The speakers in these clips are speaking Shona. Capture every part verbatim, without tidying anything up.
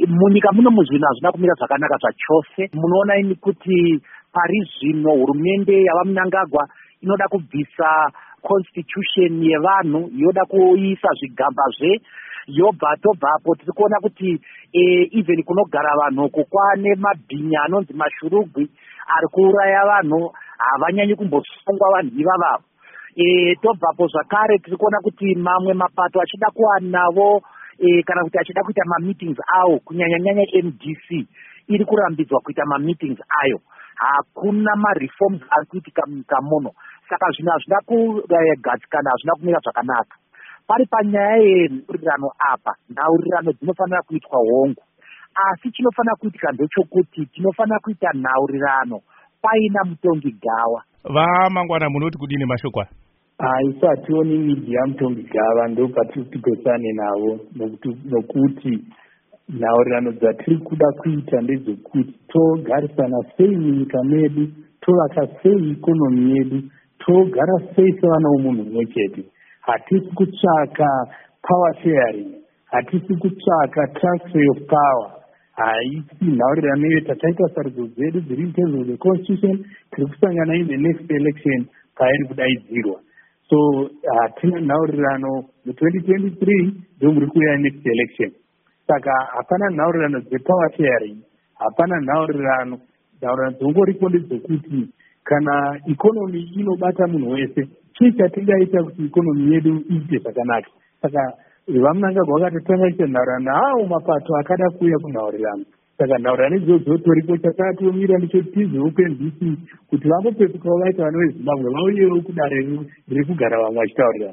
munyika muno muzvinhu hazvina kumira zvakanaka zvachose. Munoona ini kuti pari zvino hurumende yavaMnangagwa inoda kubvisa constitution yevanhu, yoda kuisa zvigambazve, yobva tobvapo tiri kuona kuti eh, even kunogara vanhu uko kwane mabhinya anonzi mashurugwi ari kuuraya vanhu, havanyanyi kumbosungwa vanhu ivavavo. E, tobvapo zvakare tiri kuona kuti mamwe mapato achida kuwanavo e, kana kuti achida kuita mameetings awo, kunyanya-nyanya M D C iri kurambidzwa kuita mameetings ayo. Hakuna mareforms ari kuitika munyika muno, saka zvinhu hazvina kugadzikana, hazvina kumira zvakanaka. Pari panyaya yenhaurirano apa, nhaurirano dzinofanira kuitwa hongu, asi chinofanira kuitika ndechokuti tinofanira kuita nhaurirano paina mutongi gawa. VaMangwana munoti kudini mashoko aya? Haisi hationi midhi yamutongi gava ndopatiri kutipesane navo, nokuti nhaurirano dzatiri kuda kuita ndedzokuti togarisana sei munyika medu, tovaka sei ikonomi yedu, togara sei sevana vomunhu mumwe chete. Hatisi kutsvaka power sharing, hatisi kutsvaka transfer of power. Haisi nhaurirano iyo tataita sarudzo dzedu dziri in terms of the constitution, tiri kusangana in the next election pairi kudaidzirwa. So hatina nhaurirano mu-twenty twenty-three ndomuri kuuya next election. Saka hapana nhaurirano dzepower sharing, hapana nhaurirano. Nhaurirano dzongoripo ndedzokuti kana ikonomi inobata munhu wese, chii chatingaita kuti ikonomi yedu iite zvakanaka. Saka vaMnangagwa vakatotanga kuita nhaurirano hawo mapato akada kuuya kunhaurirano. Saka nhaurirano idzodzo toripo, chakatomira ndichotizewo ku M D C kuti vambopetukawo vaita vana veZimbabwe vauyewo kudare riri kugara vamwe vachitaurirana.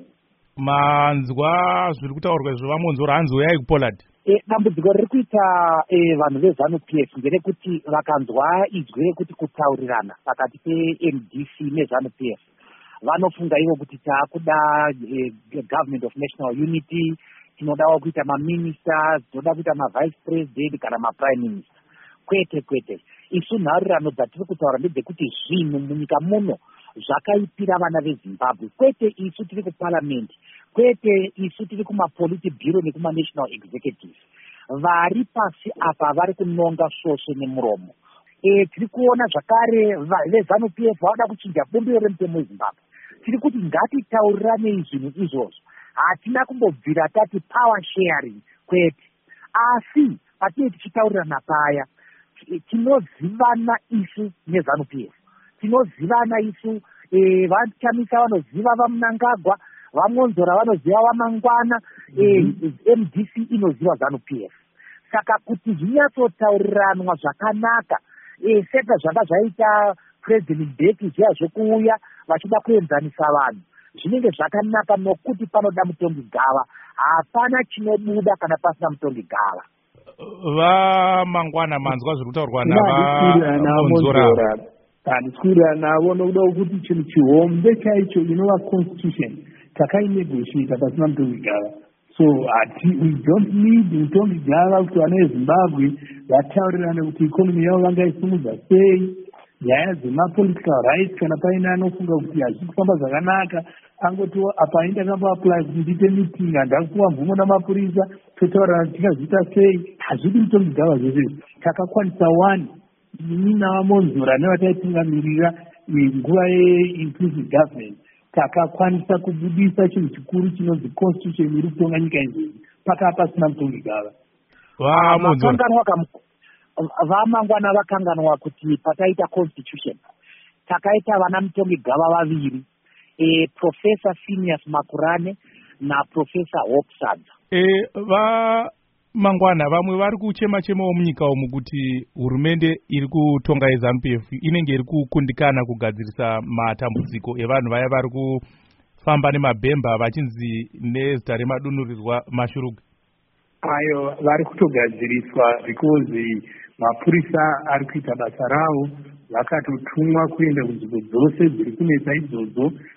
Manzwa zviri kutaurwa izvo vamonzora hanzoyai kuPoland. E, dambudziko riri kuita e, vanhu veZANU P F nderekuti vakanzwa izwi rekuti kutaurirana pakati pe-M D C neZANU P F vanofunga ivo kuti taakuda e, government of national unity, tinodawo kuita maministers, tinoda kuita mavice president kana maprime minister. Kwete kwete, isu nhaurirano dzatiri kutaura ndedzekuti zvinhu munyika muno zvakaipira vana veZimbabwe. Kwete isu tiri kuparliament, kwete isu tiri kumapoliti bureau nekuma-national executives. Vari pasi apa vari kunonga svosve nemuromo. E, tiri kuona zvakare veZANU P F vauda kuchinja bumbiro remutemo weZimbabwe. Tiri kuti ngatitaurirane zvinhu izvozvo. Hatina kumbobvira tati power sharing kwete, asi patinenge tichitaurirana paya tinozivana isu neZANU P F, tinozivana isu e, vachamisa vanoziva vaMnangagwa, vaMonzora vanoziva vaMangwana, e, M D C inoziva ZANU P F. Saka kuti zvinyatsotauriranwa zvakanaka, e, seka zvanga zvaita President Mbeki zviya zvokuuya vachida kuenzanisa vanhu, zvinenge zvakanaka nokuti panoda mutongi gava. Hapana chinobuda kana pasina mutongi gava. VaMangwana manzwa zviri kutaurwa navaMonzora. Handisikurirana navo nokuda kuti chinhu chihombe chaicho inova constitution takainegotiata pasina mutongi gava. So ati, we don't need mutongi gava kuti vana veZimbabwe vataurirane kuti ikonomi yavo vangaisimudza sei, nyaya dzemapolitical rights kana paine anofunga kuti hazvisi kufamba zvakanaka angoti apa inda kamboapply kuti ndiite meeting handakupuwa mvumo namapurisa totaurirana tingazviita sei. Hazvidi mutongi gava zvese. Takakwanisa one ini navaMonzora nevataitungamirira nguva ye-inclusive government takakwanisa kubudisa chinhu chikuru chinonzi constitution iri kutonga nyika izvozvi pakava pasina mutongi gava. VaMangwana vakanganwa kuti pataita constitution takaita vana mutongi gava vaviri, e, Professor Phineas Makurane naProfessor Hope Sadza. E, VaMangwana vamwe vari kuchema-chemawo munyika umu kuti hurumende iri kutonga yeZANU P F inenge iri kukundikana kugadzirisa matambudziko evanhu vaya vari kufamba nemabhemba vachinzi nezita remadunurirwa mashurugu. Ayo vari kutogadziriswa because mapurisa ari kuita basa ravo, vakatotumwa kuenda kunzvimbo dzose dziri kunetsa idzodzo